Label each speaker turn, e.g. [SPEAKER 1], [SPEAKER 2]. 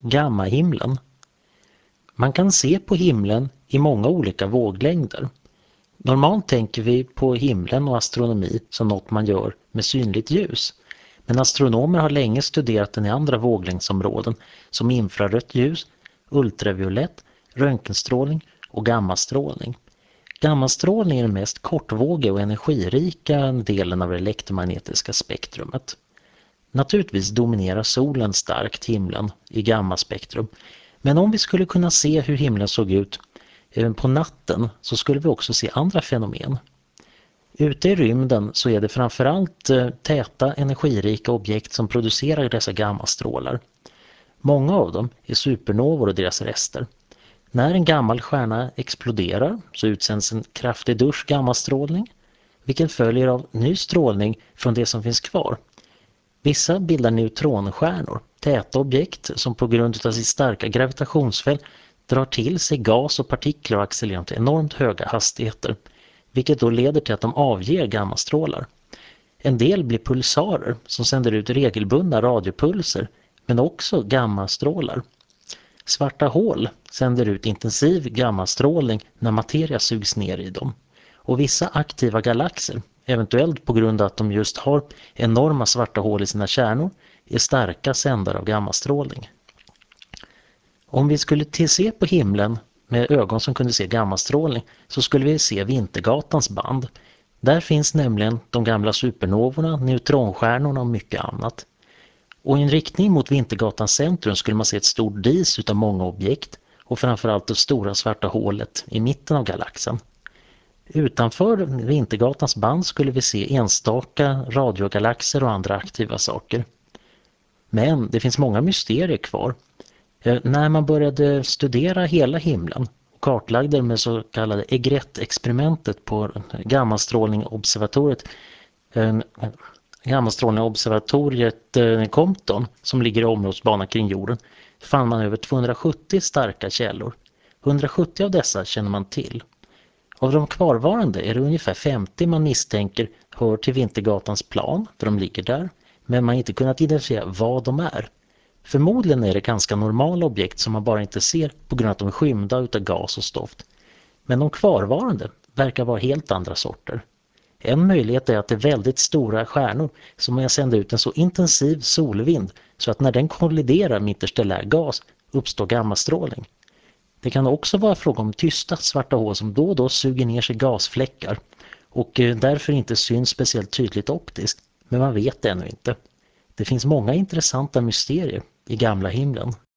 [SPEAKER 1] Gammahimlen. Man kan se på himlen i många olika våglängder. Normalt tänker vi på himlen och astronomi som något man gör med synligt ljus. Men astronomer har länge studerat den i andra våglängdsområden som infrarött ljus, ultraviolett, röntgenstrålning och gammastrålning. Gammastrålning är den mest kortvågiga och energirika delen av det elektromagnetiska spektrumet. Naturligtvis dominerar solen starkt himlen i gammaspektrum. Men om vi skulle kunna se hur himlen såg ut även på natten så skulle vi också se andra fenomen. Ute i rymden så är det framförallt täta energirika objekt som producerar dessa gammastrålar. Många av dem är supernovor och deras rester. När en gammal stjärna exploderar så utsänds en kraftig dusch gammastrålning, vilket följer av ny strålning från det som finns kvar. Vissa bildar neutronstjärnor, täta objekt som på grund av sitt starka gravitationsfält drar till sig gas och partiklar och accelererar till enormt höga hastigheter, vilket då leder till att de avger gammastrålar. En del blir pulsarer som sänder ut regelbundna radiopulser, men också gammastrålar. Svarta hål sänder ut intensiv gammastrålning när materia sugs ner i dem. Och vissa aktiva galaxer, eventuellt på grund av att de just har enorma svarta hål i sina kärnor, är starka sändare av gammastrålning. Om vi skulle se på himlen med ögon som kunde se gammastrålning så skulle vi se Vintergatans band. Där finns nämligen de gamla supernovorna, neutronstjärnorna och mycket annat. Och i en riktning mot Vintergatans centrum skulle man se ett stort dis utav många objekt och framförallt det stora svarta hålet i mitten av galaxen. Utanför Vintergatans band skulle vi se enstaka radiogalaxer och andra aktiva saker. Men det finns många mysterier kvar. När man började studera hela himlen och kartlagde med så kallade EGRET-experimentet på Gammalstrålningsobservatoriet Compton som ligger i områdesbanan kring jorden, fann man över 270 starka källor. 170 av dessa känner man till. Av de kvarvarande är det ungefär 50 man misstänker hör till Vintergatans plan, för de ligger där, men man har inte kunnat identifiera vad de är. Förmodligen är det ganska normala objekt som man bara inte ser på grund av att de är skymda utav gas och stoft. Men de kvarvarande verkar vara helt andra sorter. En möjlighet är att det är väldigt stora stjärnor som har sänt ut en så intensiv solvind så att när den kolliderar med interstellär gas uppstår gammastrålning. Det kan också vara fråga om tysta svarta hål som då och då suger ner sig gasfläckar och därför inte syns speciellt tydligt optiskt, men man vet ännu inte. Det finns många intressanta mysterier i gamla himlen.